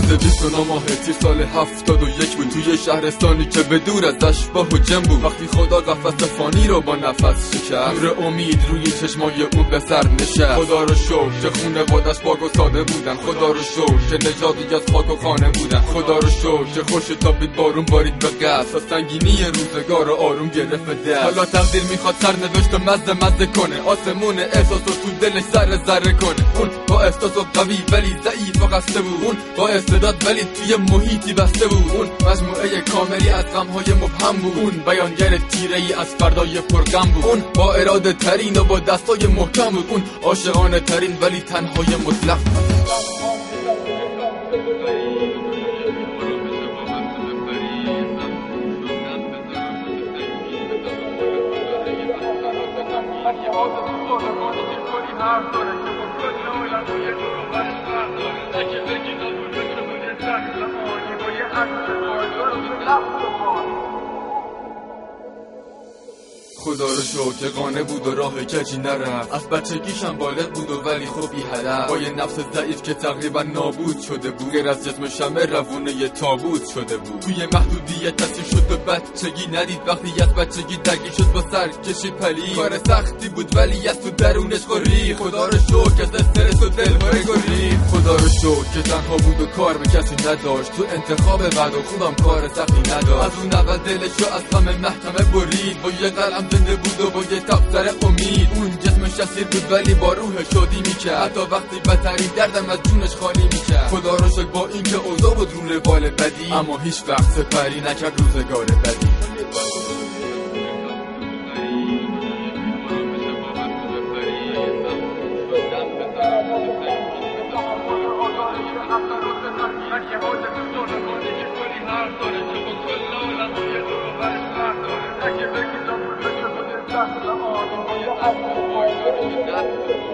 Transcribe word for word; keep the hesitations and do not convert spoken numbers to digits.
بیست و نه ماه تیر سال هفتاد و یک بود، توی شهرستانی که به دور از اشباح و جن بود. وقتی خدا قفس فانی رو با نفس شکست، نور امید روی چشمای اون به سر نشست. خدا رو شکر که خونوادش پاک و ساده بودن، خدا رو شکر که نژادی از خاک و خانه بودن، خدا رو شکر که خوش تابید بارون بارید به قصد، تا سنگینی روزگار رو آروم گرفت دست. حالا تقدیر میخواد سرنوشت و مزه مزه کنه، آسمون احساس رو تو دلش ذره ذره کنه. اون با احساس و قوی ولی ضعیف و قسته بود، اون با استعداد ولی توی محیطی بسته بود. اون مجموعه کاملی از غمهای مبهم بود، اون بیانگر تیره ای از فردای پرغم بود. اون با اراده ترین و با دستای محکم بود، اون عاشقانه ترین ولی تنهای مطلق بود. خدا رو شکر که قانع بود و راه کجی نرفت، از بچگیشم بالغ بود و ولی خوب بی هدف، با یه نفس ضعیف که تقریبا نابود شده بود، غیر از جسم شمه روونه یه تابوت شده بود. توی محدودیت تصیر شد و بچگی ندید، وقتی از بچگی درگیر شد با سرکشی پلی، کار سختی بود ولی از تو درونش خوری. خدا رو شکر از استرس و دلهوره گریخت، خدا رو شکر که تنها بود و کار به کسی نداشت، تو انتخاب بعد و خودم کار سختی نداشت. از اون اول دلش رو از همه محکمه برید، با یه قلم زنده بود و با یه تبصر امید. اون جسمش اسیر بود ولی با روح شادی میکرد، حتی وقتی بدترین دردم از جونش خالی میکرد. خدا رو شکر با اینکه اوضاع بود رو روال بدی، اما هیچ وقت سپری نکرد روزگار بدی. Thank you.